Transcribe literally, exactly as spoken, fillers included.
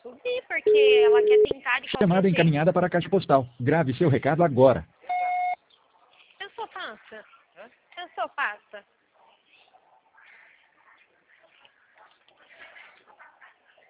subir, porque ela quer tentar de qualquer Chamada jeito. encaminhada para a caixa postal. Grave seu recado agora.